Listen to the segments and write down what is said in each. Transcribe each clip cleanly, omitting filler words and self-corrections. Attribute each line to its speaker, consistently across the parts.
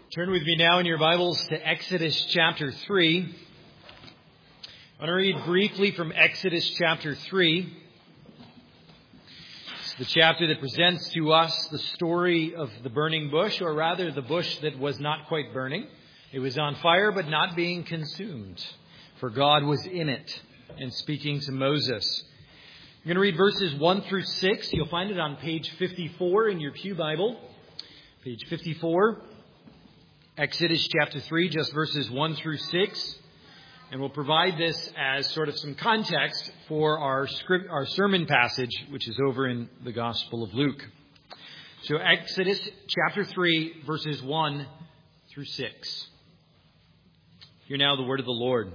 Speaker 1: Turn with me now in your Bibles to Exodus chapter 3. I want to read briefly from Exodus chapter 3. It's the chapter that presents to us the story of the burning bush, or rather the bush that was not quite burning. It was on fire but not being consumed, for God was in it and speaking to Moses. I'm going to read verses 1 through 6. You'll find it on page 54 in your pew Bible. Page 54. Exodus chapter 3, just verses 1 through 6. And we'll provide this as sort of some context for our sermon passage, which is over in the Gospel of Luke. So Exodus chapter 3, verses 1 through 6. Hear now the word of the Lord.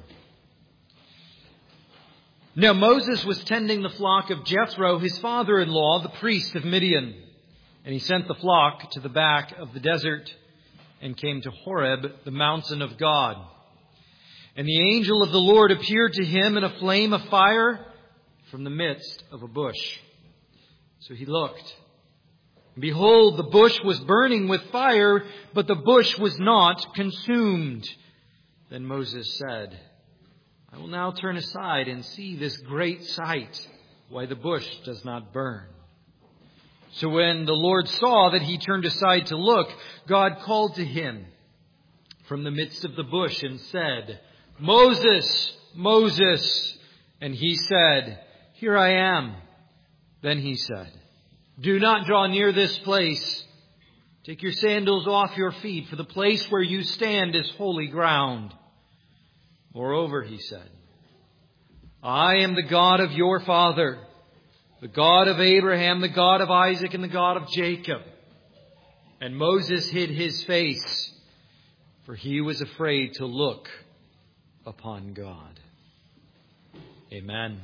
Speaker 1: Now Moses was tending the flock of Jethro, his father-in-law, the priest of Midian. And he sent the flock to the back of the desert and came to Horeb, the mountain of God. And the angel of the Lord appeared to him in a flame of fire from the midst of a bush. So he looked. And behold, the bush was burning with fire, but the bush was not consumed. Then Moses said, I will now turn aside and see this great sight, why the bush does not burn. So when the Lord saw that he turned aside to look, God called to him from the midst of the bush and said, Moses, Moses. And he said, Here I am. Then he said, Do not draw near this place. Take your sandals off your feet, for the place where you stand is holy ground. Moreover, he said, I am the God of your father, the God of Abraham, the God of Isaac, and the God of Jacob. And Moses hid his face, for he was afraid to look upon God. Amen.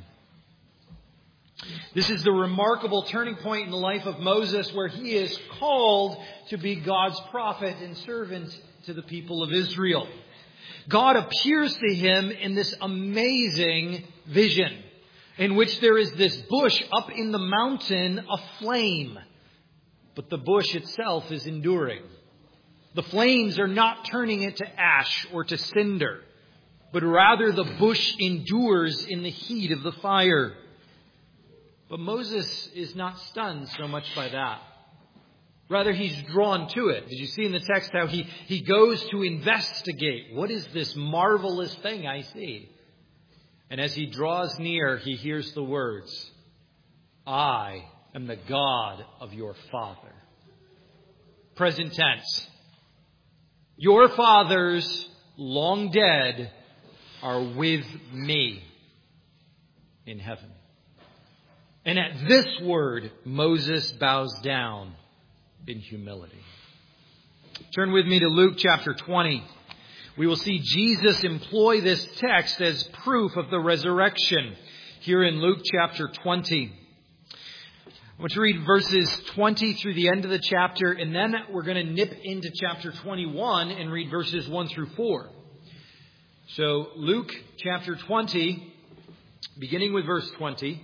Speaker 1: This is the remarkable turning point in the life of Moses, where he is called to be God's prophet and servant to the people of Israel. God appears to him in this amazing vision, in which there is this bush up in the mountain aflame. But the bush itself is enduring. The flames are not turning it to ash or to cinder, but rather the bush endures in the heat of the fire. But Moses is not stunned so much by that. Rather, he's drawn to it. Did you see in the text how he goes to investigate? What is this marvelous thing I see? And as he draws near, he hears the words, I am the God of your father. Present tense. Your fathers, long dead, are with me in heaven. And at this word, Moses bows down in humility. Turn with me to Luke chapter 20. We will see Jesus employ this text as proof of the resurrection here in Luke chapter 20. I want to read verses 20 through the end of the chapter, and then we're going to nip into chapter 21 and read verses 1 through 4. So Luke chapter 20, beginning with verse 20,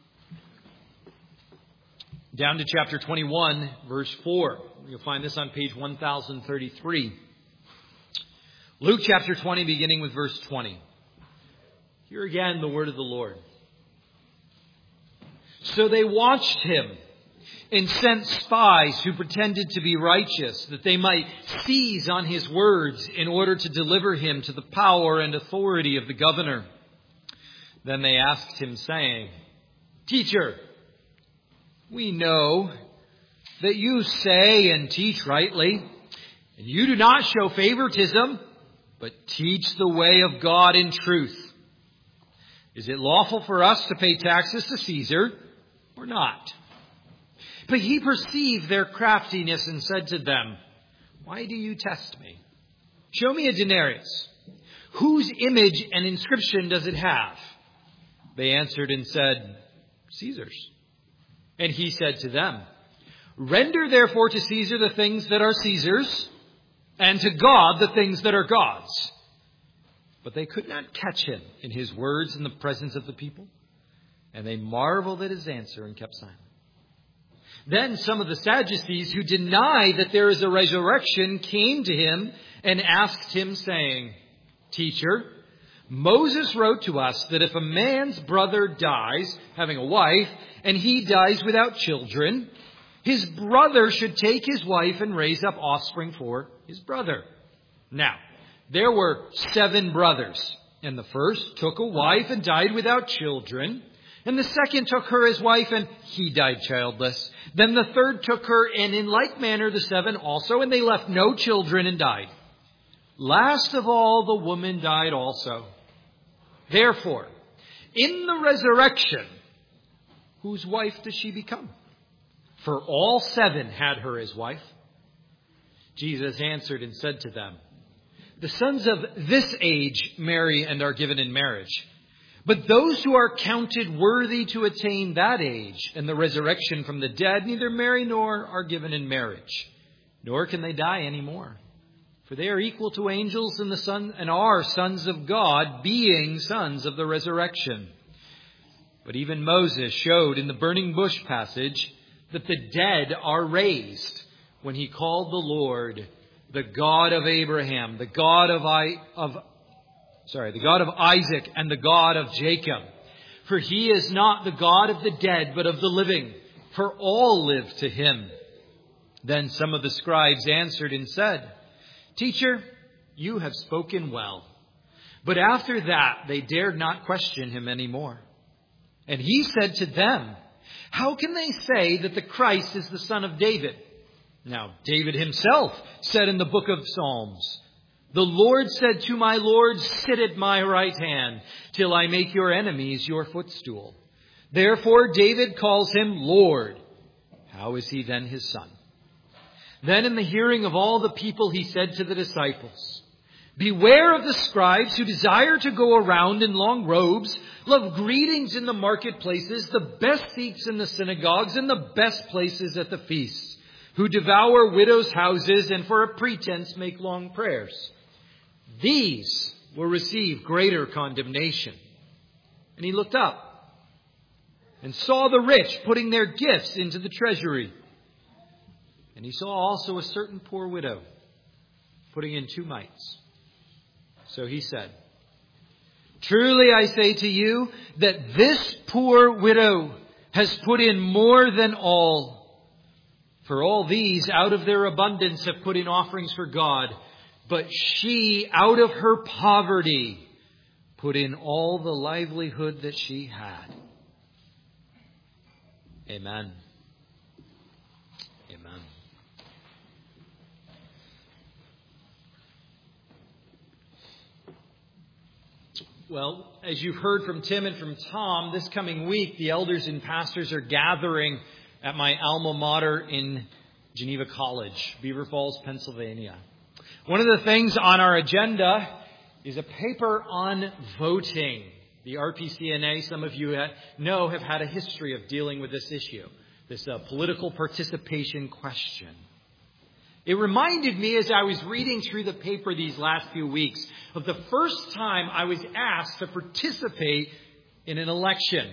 Speaker 1: down to chapter 21, verse 4. You'll find this on page 1033. Luke chapter 20, beginning with verse 20. Hear again the word of the Lord. So they watched him and sent spies who pretended to be righteous, that they might seize on his words in order to deliver him to the power and authority of the governor. Then they asked him, saying, Teacher, we know that you say and teach rightly, and you do not show favoritism, but teach the way of God in truth. Is it lawful for us to pay taxes to Caesar or not? But he perceived their craftiness and said to them, Why do you test me? Show me a denarius. Whose image and inscription does it have? They answered and said, Caesar's. And he said to them, Render therefore to Caesar the things that are Caesar's, and to God the things that are God's. But they could not catch him in his words in the presence of the people, and they marveled at his answer and kept silent. Then some of the Sadducees who deny that there is a resurrection came to him and asked him, saying, "Teacher, Moses wrote to us that if a man's brother dies, having a wife, and he dies without children, his brother should take his wife and raise up offspring for his brother. Now, there were 7 brothers, and the first took a wife and died without children. And the second took her as wife, and he died childless. Then the third took her, and in like manner the 7 also, and they left no children and died. Last of all, the woman died also. Therefore, in the resurrection, whose wife does she become? For all 7 had her as wife." Jesus answered and said to them, "The sons of this age marry and are given in marriage. But those who are counted worthy to attain that age and the resurrection from the dead neither marry nor are given in marriage, nor can they die any more. For they are equal to angels and are sons of God, being sons of the resurrection. But even Moses showed in the burning bush passage that the dead are raised when he called the Lord the God of Abraham, the God of Isaac, and the God of Jacob. For he is not the God of the dead, but of the living, for all live to him." Then some of the scribes answered and said, "Teacher, you have spoken well." But after that, they dared not question him any more. And he said to them, "How can they say that the Christ is the son of David? Now, David himself said in the book of Psalms, 'The Lord said to my Lord, sit at my right hand till I make your enemies your footstool.' Therefore, David calls him Lord. How is he then his son?" Then in the hearing of all the people, he said to the disciples, "Beware of the scribes who desire to go around in long robes, love greetings in the marketplaces, the best seats in the synagogues, and the best places at the feasts, who devour widows' houses and for a pretense make long prayers. These will receive greater condemnation." And he looked up and saw the rich putting their gifts into the treasury. And he saw also a certain poor widow putting in 2 mites. So he said, "Truly I say to you that this poor widow has put in more than all. For all these out of their abundance have put in offerings for God. But she out of her poverty put in all the livelihood that she had." Amen. Amen. Well, as you've heard from Tim and from Tom, this coming week, the elders and pastors are gathering at my alma mater in Geneva College, Beaver Falls, Pennsylvania. One of the things on our agenda is a paper on voting. The RPCNA, some of you know, have had a history of dealing with this issue, this political participation question. It reminded me, as I was reading through the paper these last few weeks, of the first time I was asked to participate in an election.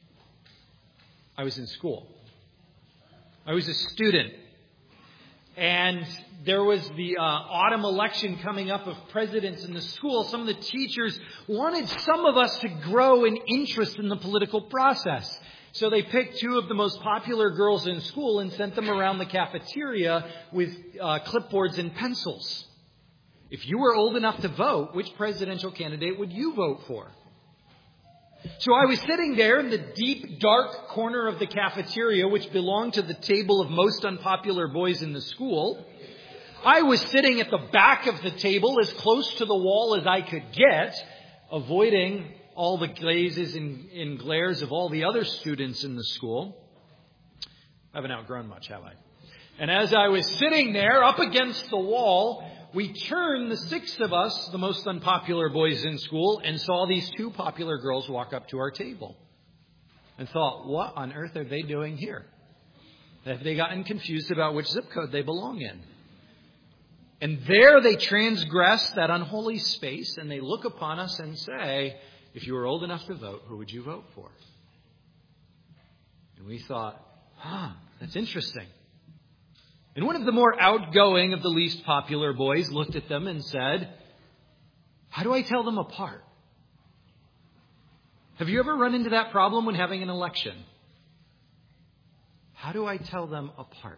Speaker 1: I was in school. I was a student. And there was the autumn election coming up of presidents in the school. Some of the teachers wanted some of us to grow an interest in the political process. So they picked 2 of the most popular girls in school and sent them around the cafeteria with clipboards and pencils. If you were old enough to vote, which presidential candidate would you vote for? So I was sitting there in the deep, dark corner of the cafeteria, which belonged to the table of most unpopular boys in the school. I was sitting at the back of the table, as close to the wall as I could get, avoiding all the glazes and glares of all the other students in the school. I haven't outgrown much, have I? And as I was sitting there up against the wall, we turned, the 6 of us, the most unpopular boys in school, and saw these 2 popular girls walk up to our table. And thought, what on earth are they doing here? Have they gotten confused about which zip code they belong in? And there they transgress that unholy space, and they look upon us and say, if you were old enough to vote, who would you vote for? And we thought, That's interesting. And one of the more outgoing of the least popular boys looked at them and said, how do I tell them apart? Have you ever run into that problem when having an election? How do I tell them apart?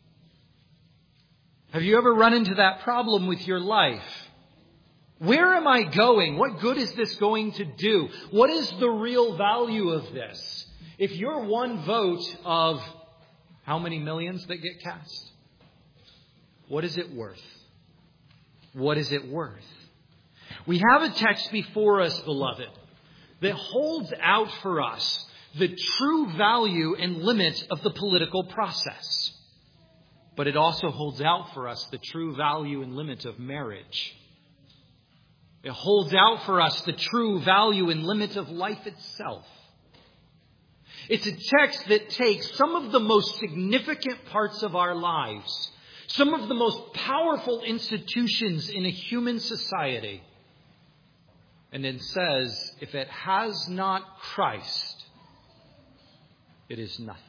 Speaker 1: Have you ever run into that problem with your life? Where am I going? What good is this going to do? What is the real value of this? If you're one vote of how many millions that get cast? What is it worth? What is it worth? We have a text before us, beloved, that holds out for us the true value and limit of the political process. But it also holds out for us the true value and limit of marriage. It holds out for us the true value and limit of life itself. It's a text that takes some of the most significant parts of our lives, some of the most powerful institutions in a human society, and then says, if it has not Christ, it is nothing.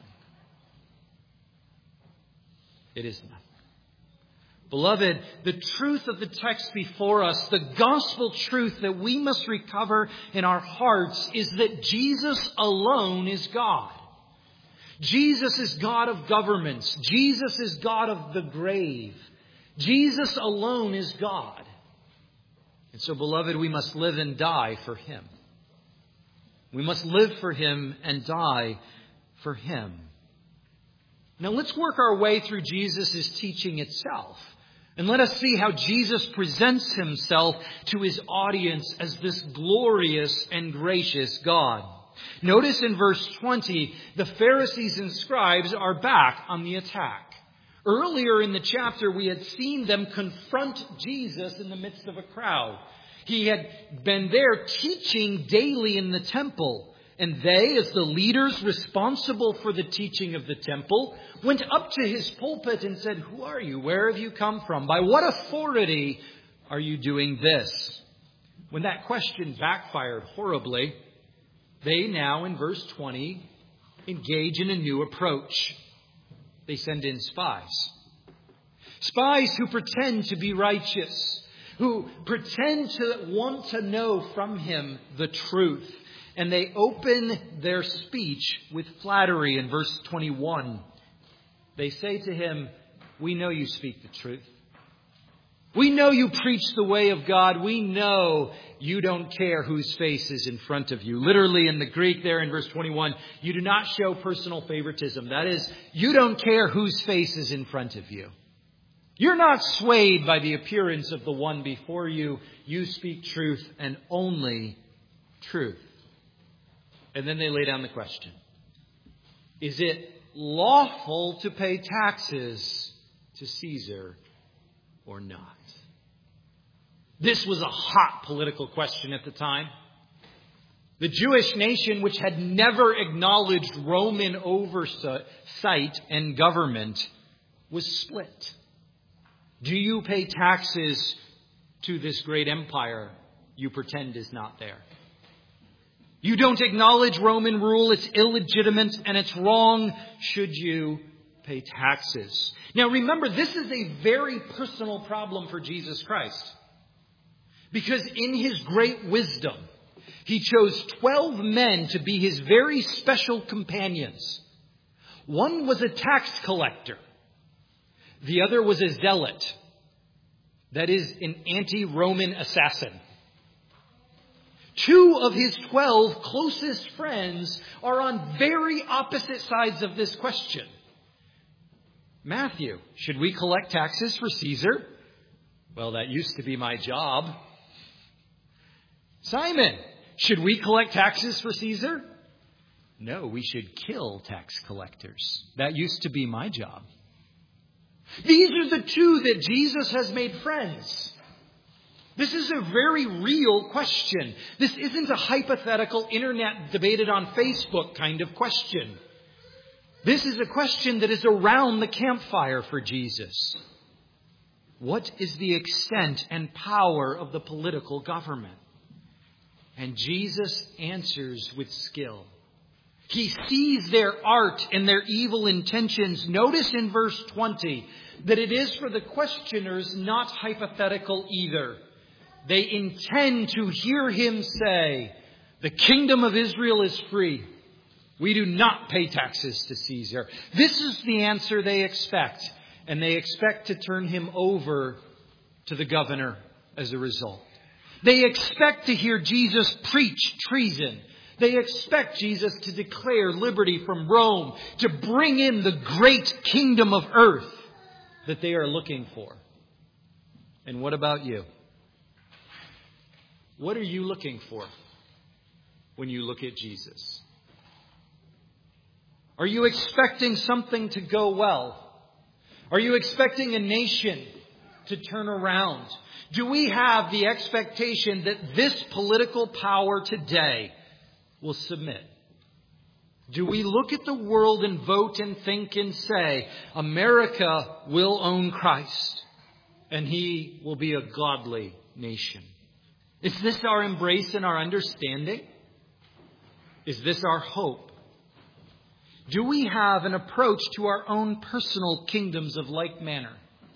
Speaker 1: It is nothing. Beloved, the truth of the text before us, the gospel truth that we must recover in our hearts, is that Jesus alone is God. Jesus is God of governments. Jesus is God of the grave. Jesus alone is God. And so, beloved, we must live and die for Him. We must live for Him and die for Him. Now let's work our way through Jesus' teaching itself. And let us see how Jesus presents Himself to His audience as this glorious and gracious God. Notice in verse 20, the Pharisees and scribes are back on the attack. Earlier in the chapter, we had seen them confront Jesus in the midst of a crowd. He had been there teaching daily in the temple. And they, as the leaders responsible for the teaching of the temple, went up to His pulpit and said, who are you? Where have you come from? By what authority are you doing this? When that question backfired horribly, they now, in verse 20, engage in a new approach. They send in spies. Spies who pretend to be righteous, who pretend to want to know from Him the truth. And they open their speech with flattery in verse 21. They say to Him, we know you speak the truth. We know you preach the way of God. We know you don't care whose face is in front of you. Literally in the Greek there in verse 21, you do not show personal favoritism. That is, you don't care whose face is in front of you. You're not swayed by the appearance of the one before you. You speak truth and only truth. And then they lay down the question. Is it lawful to pay taxes to Caesar or not? This was a hot political question at the time. The Jewish nation, which had never acknowledged Roman oversight and government, was split. Do you pay taxes to this great empire you pretend is not there? You don't acknowledge Roman rule. It's illegitimate and it's wrong. Should you pay taxes? Now remember, this is a very personal problem for Jesus Christ. Because in His great wisdom, He chose 12 men to be His very special companions. One was a tax collector. The other was a zealot. That is, an anti-Roman assassin. 2 of His 12 closest friends are on very opposite sides of this question. Matthew, should we collect taxes for Caesar? Well, that used to be my job. Simon, should we collect taxes for Caesar? No, we should kill tax collectors. That used to be my job. These are the 2 that Jesus has made friends. This is a very real question. This isn't a hypothetical internet debated on Facebook kind of question. This is a question that is around the campfire for Jesus. What is the extent and power of the political government? And Jesus answers with skill. He sees their art and their evil intentions. Notice in verse 20 that it is for the questioners not hypothetical either. They intend to hear him say, "The kingdom of Israel is free. We do not pay taxes to Caesar." This is the answer they expect. And they expect to turn him over to the governor as a result. They expect to hear Jesus preach treason. They expect Jesus to declare liberty from Rome, to bring in the great kingdom of earth that they are looking for. And what about you? What are you looking for when you look at Jesus? Are you expecting something to go well? Are you expecting a nation to turn around? Do we have the expectation that this political power today will submit? Do we look at the world and vote and think and say, America will own Christ and he will be a godly nation? Is this our embrace and our understanding? Is this our hope? Do we have an approach to our own personal kingdoms of like manner?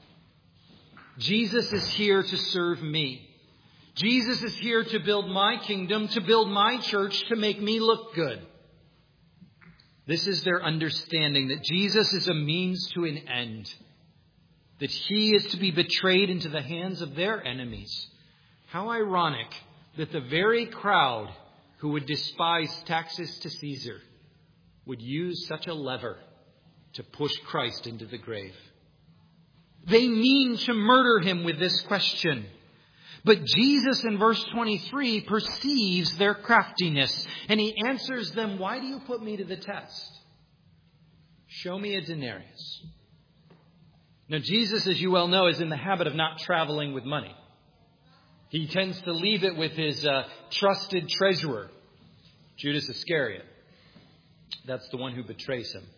Speaker 1: Jesus is here to serve me. Jesus is here to build my kingdom, to build my church, to make me look good. This is their understanding, that Jesus is a means to an end, that he is to be betrayed into the hands of their enemies. How ironic that the very crowd who would despise taxes to Caesar would use such a lever to push Christ into the grave. They mean to murder him with this question. But Jesus in verse 23 perceives their craftiness and he answers them, "Why do you put me to the test? Show me a denarius." Now Jesus, as you well know, is in the habit of not traveling with money. He tends to leave it with his trusted treasurer, Judas Iscariot. That's the one who betrays him.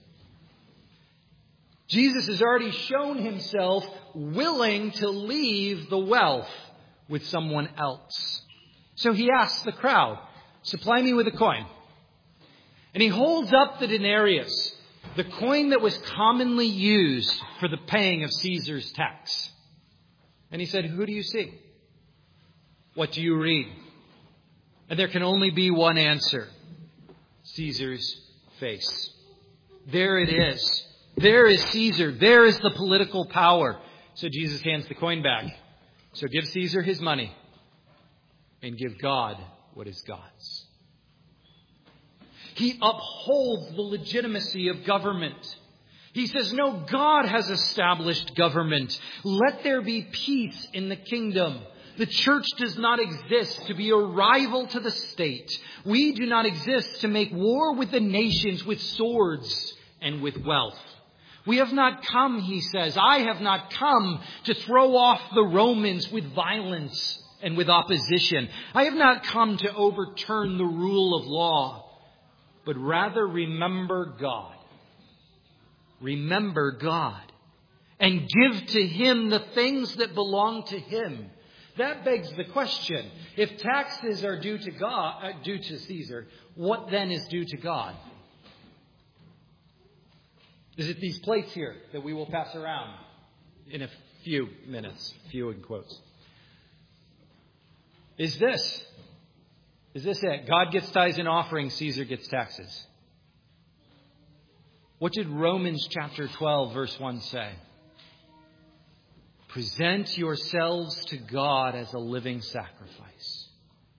Speaker 1: Jesus has already shown himself willing to leave the wealth with someone else. So he asks the crowd, "Supply me with a coin." And he holds up the denarius, the coin that was commonly used for the paying of Caesar's tax. And he said, "Who do you see? What do you read?" And there can only be one answer: Caesar's face. There it is. There is Caesar. There is the political power. So Jesus hands the coin back. So give Caesar his money and give God what is God's. He upholds the legitimacy of government. He says, "No, God has established government. Let there be peace in the kingdom. The church does not exist to be a rival to the state. We do not exist to make war with the nations with swords and with wealth. We have not come," he says, "I have not come to throw off the Romans with violence and with opposition. I have not come to overturn the rule of law, but rather remember God. Remember God and give to him the things that belong to him." That begs the question: if taxes are due to Caesar, what then is due to God? Is it these plates here that we will pass around in a few minutes? Few in quotes. Is this it? God gets tithes and offerings, Caesar gets taxes. What did Romans chapter 12 verse 1 say? Present yourselves to God as a living sacrifice.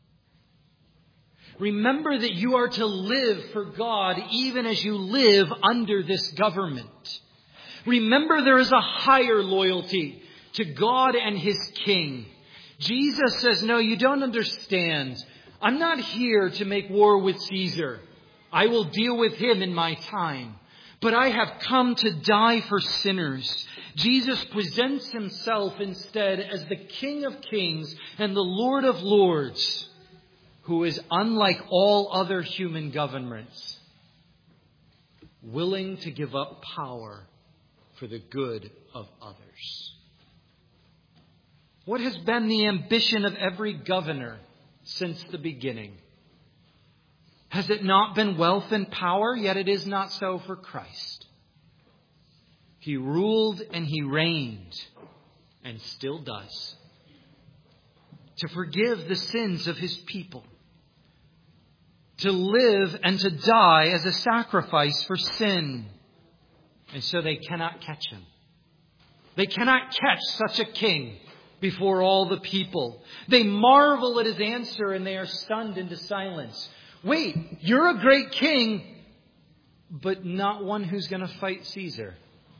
Speaker 1: Remember that you are to live for God even as you live under this government. Remember there is a higher loyalty to God and his king. Jesus says, "No, you don't understand. I'm not here to make war with Caesar. I will deal with him in my time. But I have come to die for sinners." Jesus presents himself instead as the King of Kings and the Lord of Lords, who is unlike all other human governments, willing to give up power for the good of others. What has been the ambition of every governor since the beginning? Has it not been wealth and power? Yet it is not so for Christ. He ruled and he reigned, and still does, to forgive the sins of his people, to live and to die as a sacrifice for sin. And so they cannot catch him. They cannot catch such a king before all the people. They marvel at his answer and they are stunned into silence. Wait, you're a great king, but not one who's going to fight Caesar.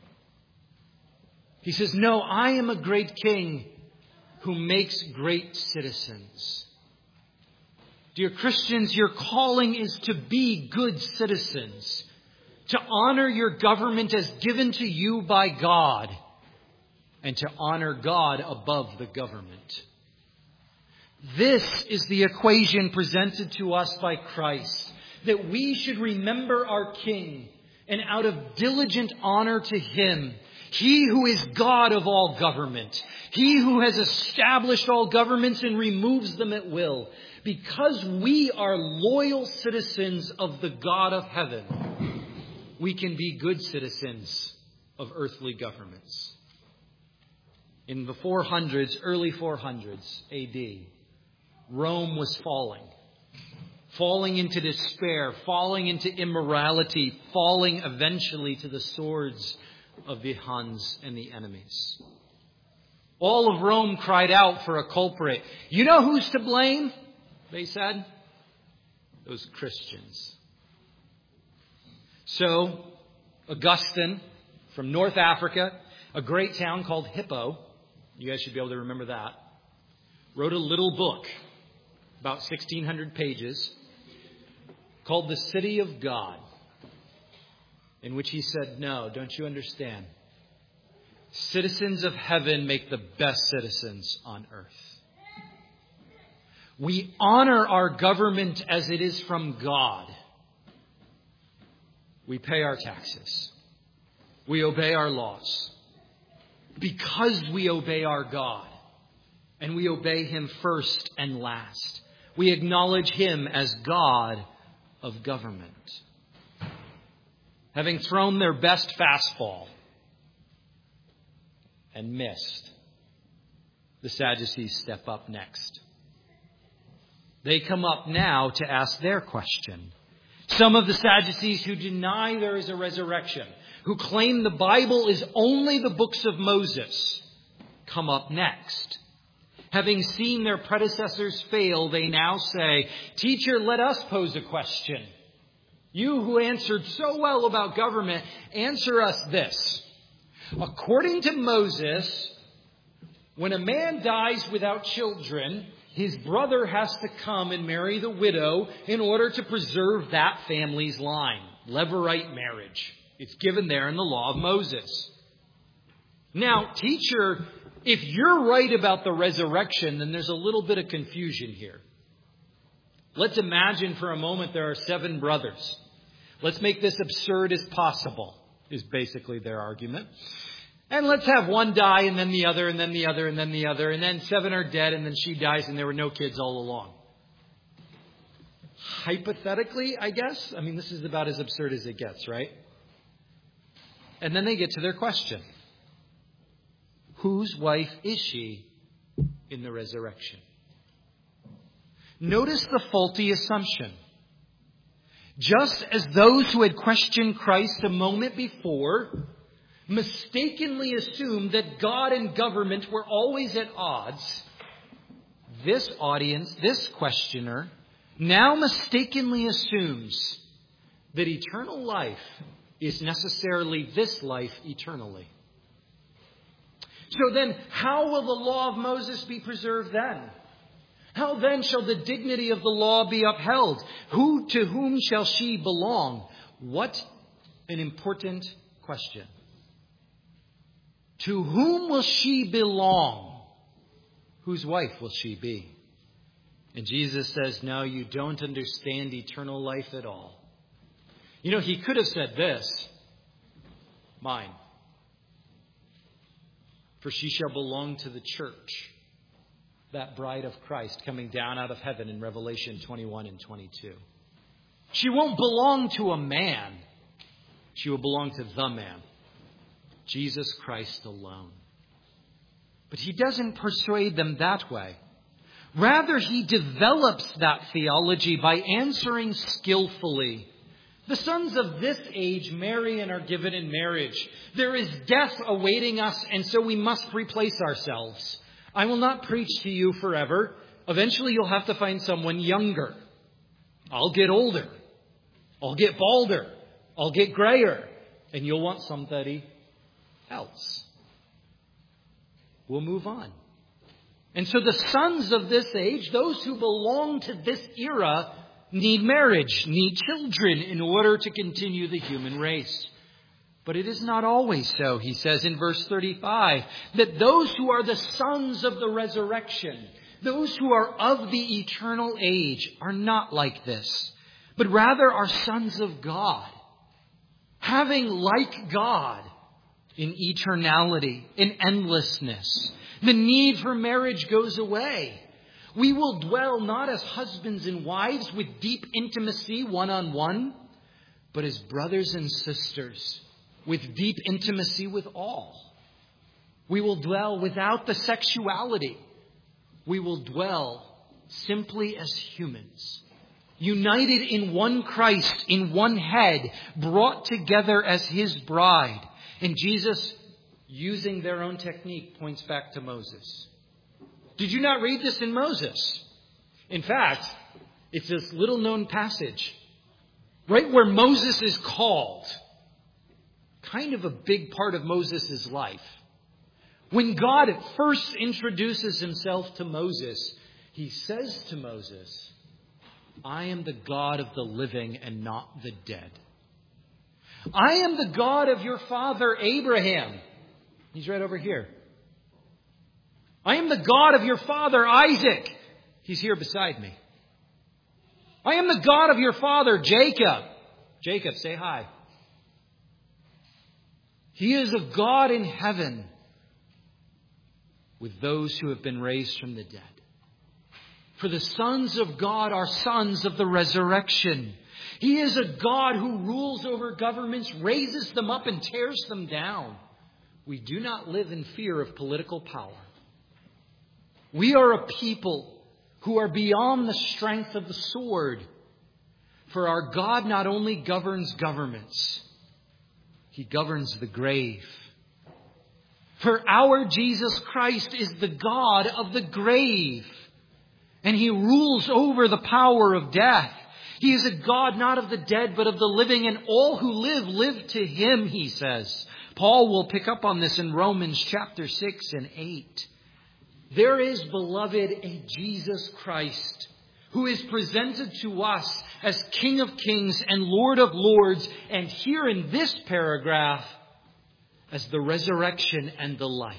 Speaker 1: He says, no, I am a great king who makes great citizens. Dear Christians, your calling is to be good citizens, to honor your government as given to you by God, and to honor God above the government. This is the equation presented to us by Christ, that we should remember our King, and out of diligent honor to him, he who is God of all government, he who has established all governments and removes them at will, because we are loyal citizens of the God of heaven, we can be good citizens of earthly governments. In the 400s, early 400s AD, Rome was falling into despair, falling into immorality, falling eventually to the swords of the Huns and the enemies. All of Rome cried out for a culprit. You know who's to blame? They said. Those Christians. So, Augustine from North Africa, a great town called Hippo, you guys should be able to remember that, wrote a little book, about 1,600 pages, called The City of God, in which he said, no, don't you understand? Citizens of heaven make the best citizens on earth. We honor our government as it is from God. We pay our taxes. We obey our laws. Because we obey our God. And we obey him first and last. We acknowledge him as God of government. Having thrown their best fastball and missed, the Sadducees step up next. They come up now to ask their question. Some of the Sadducees who deny there is a resurrection, who claim the Bible is only the books of Moses, come up next. Having seen their predecessors fail, they now say, Teacher, let us pose a question. You who answered so well about government, answer us this. According to Moses, when a man dies without children, his brother has to come and marry the widow in order to preserve that family's line. Levirate marriage. It's given there in the law of Moses. Now, teacher, if you're right about the resurrection, then there's a little bit of confusion here. Let's imagine for a moment there are 7 brothers. Let's make this absurd as possible, is basically their argument. And let's have one die and then the other and then the other and then the other. And then 7 are dead and then she dies and there were no kids all along. Hypothetically, I guess. I mean, this is about as absurd as it gets, right? And then they get to their question. Whose wife is she in the resurrection? Notice the faulty assumption. Just as those who had questioned Christ a moment before mistakenly assumed that God and government were always at odds, this audience, this questioner, now mistakenly assumes that eternal life is necessarily this life eternally. So then, how will the law of Moses be preserved then? How then shall the dignity of the law be upheld? To whom shall she belong? What an important question. To whom will she belong? Whose wife will she be? And Jesus says, no, you don't understand eternal life at all. You know, he could have said this, mine. For she shall belong to the church, that bride of Christ coming down out of heaven in Revelation 21 and 22. She won't belong to a man. She will belong to the man, Jesus Christ alone. But he doesn't persuade them that way. Rather, he develops that theology by answering skillfully. The sons of this age marry and are given in marriage. There is death awaiting us, and so we must replace ourselves. I will not preach to you forever. Eventually, you'll have to find someone younger. I'll get older. I'll get balder. I'll get grayer. And you'll want somebody else. We'll move on. And so the sons of this age, those who belong to this era, need marriage, need children in order to continue the human race. But it is not always so, he says in verse 35, that those who are the sons of the resurrection, those who are of the eternal age, are not like this, but rather are sons of God, having like God in eternality, in endlessness. The need for marriage goes away. We will dwell not as husbands and wives with deep intimacy one-on-one, but as brothers and sisters with deep intimacy with all. We will dwell without the sexuality. We will dwell simply as humans, united in one Christ, in one head, brought together as his bride. And Jesus, using their own technique, points back to Moses. Did you not read this in Moses? In fact, it's this little known passage, right where Moses is called. Kind of a big part of Moses' life. When God first introduces himself to Moses, he says to Moses, I am the God of the living and not the dead. I am the God of your father Abraham. He's right over here. I am the God of your father Isaac. He's here beside me. I am the God of your father Jacob. Jacob, say hi. He is a God in heaven with those who have been raised from the dead. For the sons of God are sons of the resurrection. He is a God who rules over governments, raises them up and tears them down. We do not live in fear of political power. We are a people who are beyond the strength of the sword. For our God not only governs governments, he governs the grave. For our Jesus Christ is the God of the grave, and he rules over the power of death. He is a God not of the dead, but of the living, and all who live, live to him, he says. Paul will pick up on this in Romans chapter 6 and 8. There is, beloved, a Jesus Christ who is presented to us as King of Kings and Lord of Lords, and here in this paragraph, as the resurrection and the life.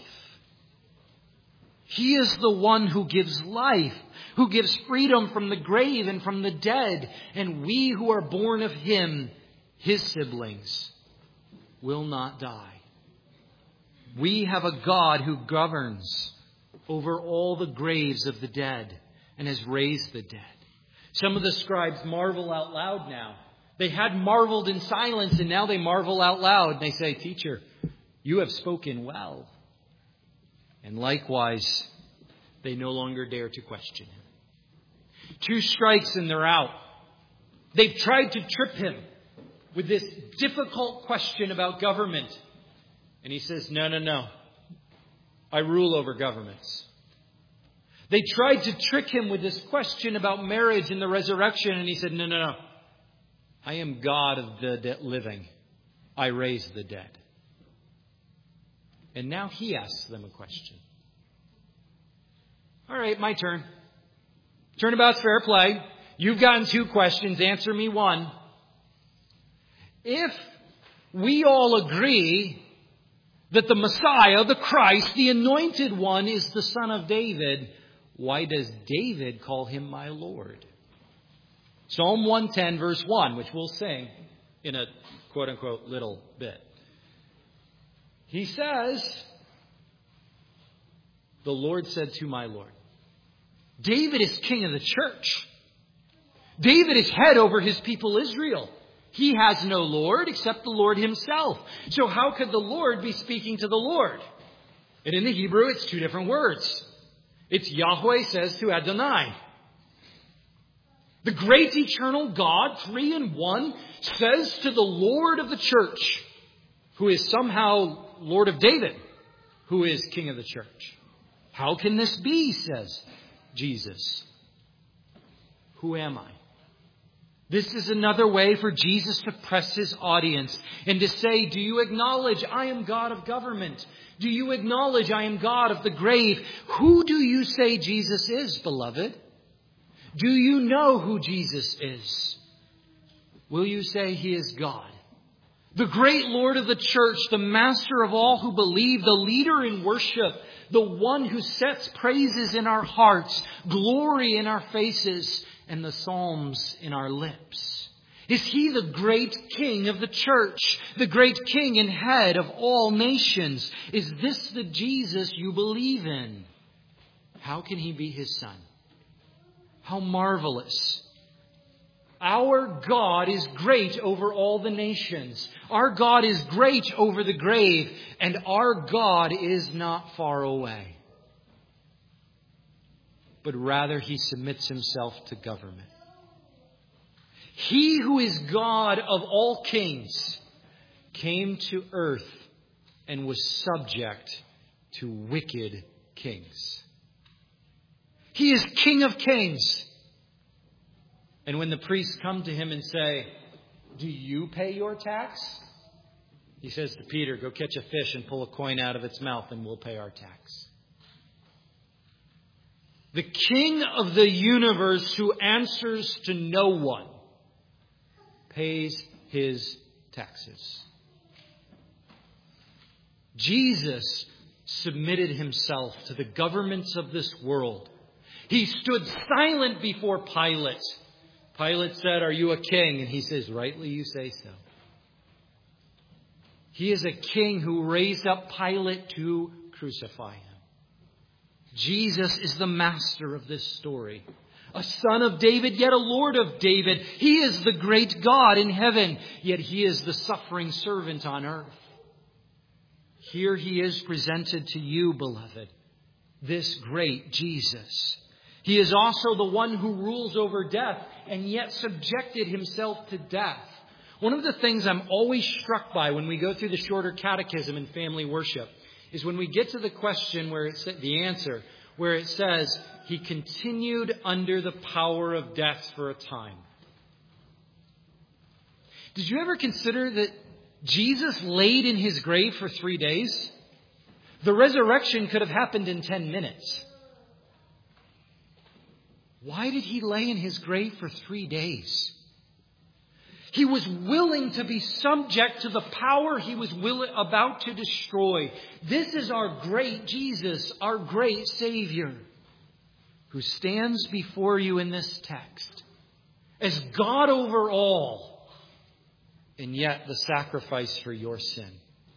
Speaker 1: He is the one who gives life, who gives freedom from the grave and from the dead, and we who are born of him, his siblings, will not die. We have a God who governs over all the graves of the dead and has raised the dead. Some of the scribes marvel out loud now. They had marveled in silence, and now they marvel out loud. They say, Teacher, you have spoken well. And likewise, they no longer dare to question him. 2 strikes and they're out. They've tried to trip him with this difficult question about government. And he says, no. I rule over governments. They tried to trick him with this question about marriage and the resurrection. And he said, no. I am God of the living. I raise the dead. And now he asks them a question. All right, my turn. Turnabout's fair play. You've gotten 2 questions. Answer me 1. If we all agree that the Messiah, the Christ, the Anointed One, is the Son of David, why does David call him my Lord? Psalm 110, verse 1, which we'll sing in a quote-unquote little bit. He says, the Lord said to my Lord. David is king of the church. David is head over his people Israel. He has no Lord except the Lord himself. So how could the Lord be speaking to the Lord? And in the Hebrew, it's two different words. It's Yahweh says to Adonai. The great eternal God, 3 in 1, says to the Lord of the church, who is somehow Lord of David, who is King of the church. How can this be, says Jesus. Who am I? This is another way for Jesus to press his audience and to say, do you acknowledge I am God of government? Do you acknowledge I am God of the grave? Who do you say Jesus is, beloved? Do you know who Jesus is? Will you say he is God? The great Lord of the church, the master of all who believe, the leader in worship, the one who sets praises in our hearts, glory in our faces, and the psalms in our lips. Is he the great King of the church, the great King and head of all nations? Is this the Jesus you believe in? How can he be his son? How marvelous. Our God is great over all the nations. Our God is great over the grave, and our God is not far away. But rather he submits himself to government. He who is God of all kings came to earth and was subject to wicked kings. He is King of kings. And when the priests come to him and say, do you pay your tax? He says to Peter, go catch a fish and pull a coin out of its mouth and we'll pay our tax. The King of the universe who answers to no one pays his taxes. Jesus submitted himself to the governments of this world. He stood silent before Pilate. Pilate said, are you a king? And he says, rightly you say so. He is a king who raised up Pilate to crucify him. Jesus is the master of this story. A son of David, yet a Lord of David. He is the great God in heaven, yet he is the suffering servant on earth. Here he is presented to you, beloved, this great Jesus. He is also the one who rules over death and yet subjected himself to death. One of the things I'm always struck by when we go through the shorter catechism in family worship is when we get to the question where it's the answer, where it says, he continued under the power of death for a time. Did you ever consider that Jesus laid in his grave for 3 days? The resurrection could have happened in 10 minutes. Why did he lay in his grave for 3 days? He was willing to be subject to the power he was about to destroy. This is our great Jesus, our great Savior, who stands before you in this text as God over all, and yet the sacrifice for your sin.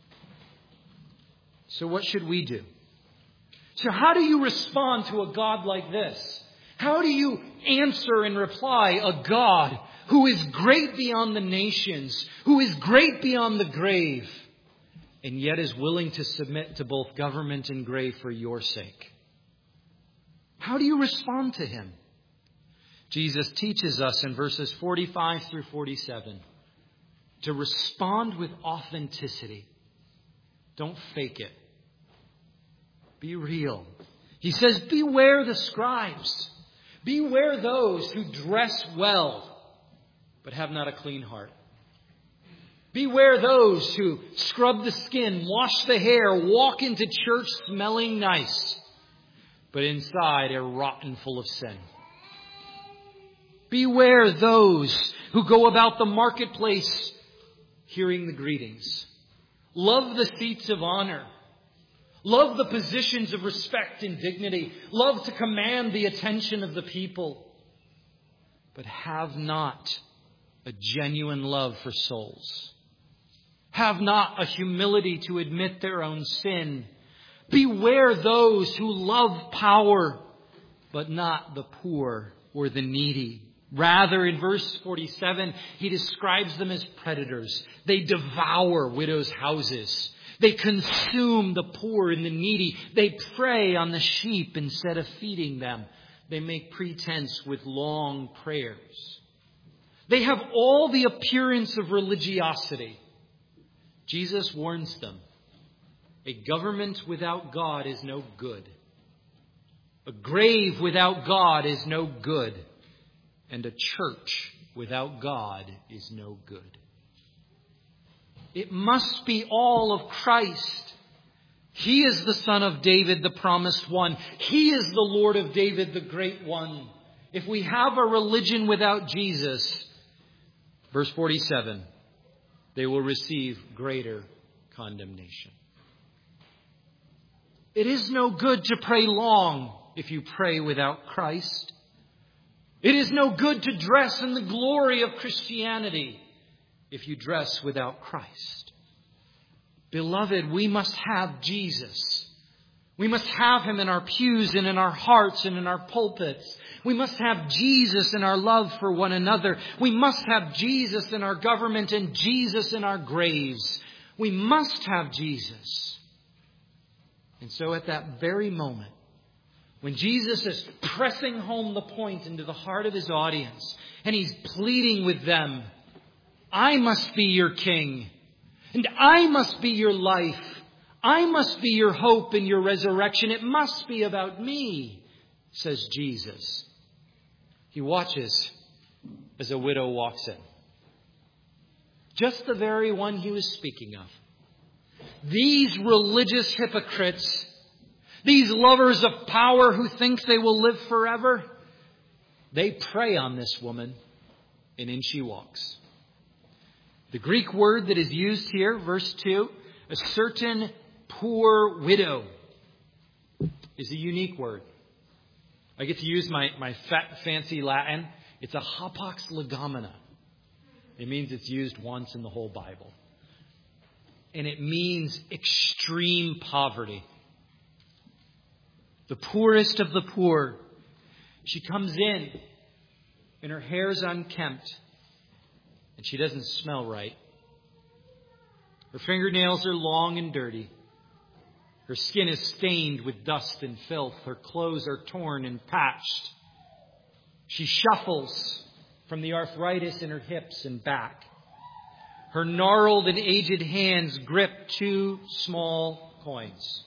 Speaker 1: So what should we do? So how do you respond to a God like this? How do you answer and reply a God who is great beyond the nations, who is great beyond the grave, and yet is willing to submit to both government and grave for your sake? How do you respond to him? Jesus teaches us in verses 45 through 47 to respond with authenticity. Don't fake it. Be real. He says, beware the scribes. Beware those who dress well, but have not a clean heart. Beware those who scrub the skin, wash the hair, walk into church smelling nice, but inside are rotten full of sin. Beware those who go about the marketplace hearing the greetings. Love the seats of honor. Love the positions of respect and dignity. Love to command the attention of the people. But have not a genuine love for souls. Have not a humility to admit their own sin. Beware those who love power, but not the poor or the needy. Rather, in verse 47, he describes them as predators. They devour widows' houses. They consume the poor and the needy. They prey on the sheep instead of feeding them. They make pretense with long prayers. They have all the appearance of religiosity. Jesus warns them. A government without God is no good. A grave without God is no good. And a church without God is no good. It must be all of Christ. He is the Son of David, the promised one. He is the Lord of David, the great one. If we have a religion without Jesus, verse 47, they will receive greater condemnation. It is no good to pray long if you pray without Christ. It is no good to dress in the glory of Christianity if you dress without Christ. Beloved, we must have Jesus. We must have Him in our pews and in our hearts and in our pulpits. We must have Jesus in our love for one another. We must have Jesus in our government and Jesus in our graves. We must have Jesus. And so at that very moment, when Jesus is pressing home the point into the heart of His audience, and He's pleading with them, I must be your king, and I must be your life. I must be your hope and your resurrection. It must be about me, says Jesus. He watches as a widow walks in. Just the very one He was speaking of. These religious hypocrites, these lovers of power who think they will live forever, they prey on this woman, and in she walks. The Greek word that is used here, verse 2, a certain poor widow, is a unique word. I get to use my fancy Latin. It's a hapax legomena. It means it's used once in the whole Bible. And it means extreme poverty. The poorest of the poor. She comes in and her hair's unkempt. And she doesn't smell right. Her fingernails are long and dirty. Her skin is stained with dust and filth. Her clothes are torn and patched. She shuffles from the arthritis in her hips and back. Her gnarled and aged hands grip 2 small coins.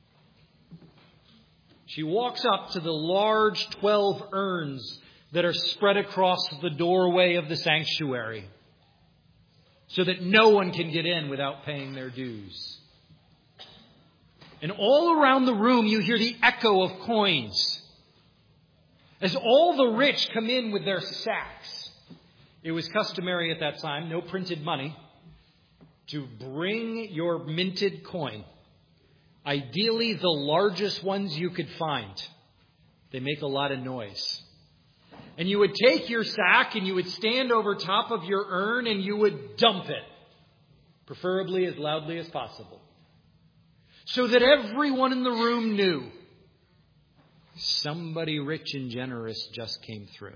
Speaker 1: She walks up to the large 12 urns that are spread across the doorway of the sanctuary so that no one can get in without paying their dues. And all around the room you hear the echo of coins as all the rich come in with their sacks. It was customary at that time, no printed money, to bring your minted coin. Ideally, the largest ones you could find. They make a lot of noise. And you would take your sack and you would stand over top of your urn and you would dump it, preferably as loudly as possible, so that everyone in the room knew somebody rich and generous just came through.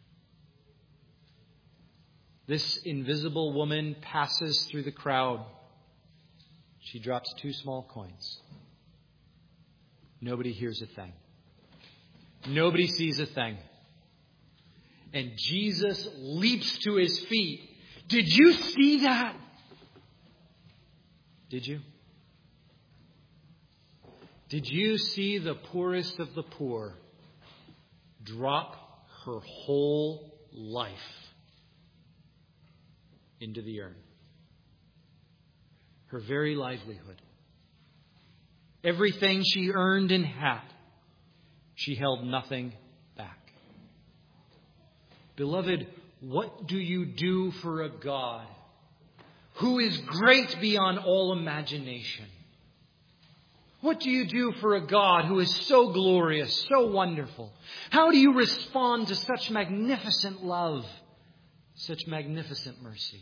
Speaker 1: This invisible woman passes through the crowd. She drops 2 small coins. Nobody hears a thing. Nobody sees a thing. And Jesus leaps to His feet. Did you see that? Did you? Did you see the poorest of the poor drop her whole life into the urn? Her very livelihood. Everything she earned and had, she held nothing back. Beloved, what do you do for a God who is great beyond all imagination? What do you do for a God who is so glorious, so wonderful? How do you respond to such magnificent love, such magnificent mercy?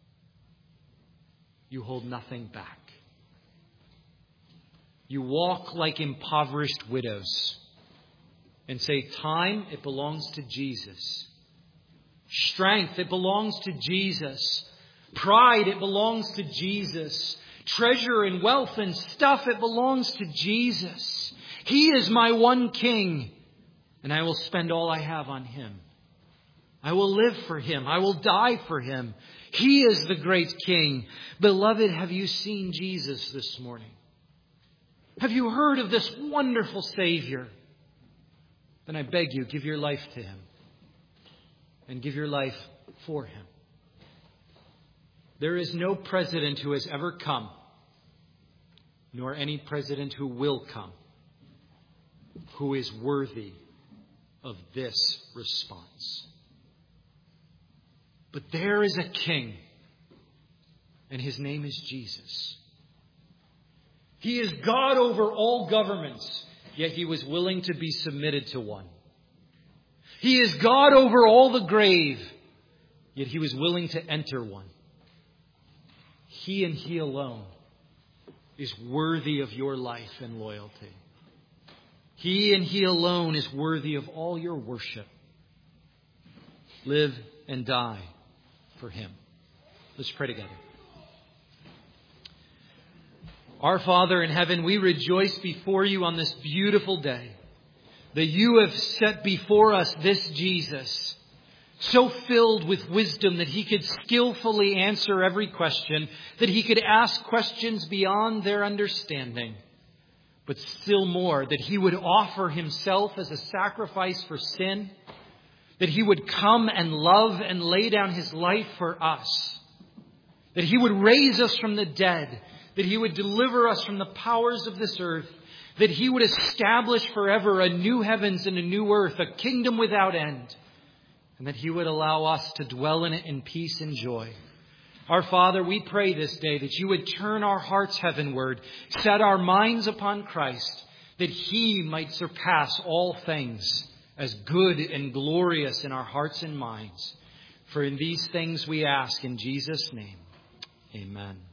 Speaker 1: You hold nothing back. You walk like impoverished widows and say, time, it belongs to Jesus. Strength, it belongs to Jesus. Pride, it belongs to Jesus. Treasure and wealth and stuff, it belongs to Jesus. He is my one King, and I will spend all I have on Him. I will live for Him. I will die for Him. He is the great King. Beloved, have you seen Jesus this morning? Have you heard of this wonderful Savior? Then I beg you, give your life to Him. And give your life for Him. There is no president who has ever come, nor any president who will come, who is worthy of this response. But there is a King, and His name is Jesus. He is God over all governments, yet He was willing to be submitted to one. He is God over all the grave, yet He was willing to enter one. He and He alone is worthy of your life and loyalty. He and He alone is worthy of all your worship. Live and die for Him. Let's pray together. Our Father in heaven, we rejoice before You on this beautiful day that You have set before us this Jesus, so filled with wisdom that He could skillfully answer every question, that He could ask questions beyond their understanding. But still more, that He would offer Himself as a sacrifice for sin, that He would come and love and lay down His life for us, that He would raise us from the dead, that He would deliver us from the powers of this earth, that He would establish forever a new heavens and a new earth, a kingdom without end, and that He would allow us to dwell in it in peace and joy. Our Father, we pray this day that You would turn our hearts heavenward, set our minds upon Christ, that He might surpass all things as good and glorious in our hearts and minds. For in these things we ask in Jesus' name. Amen.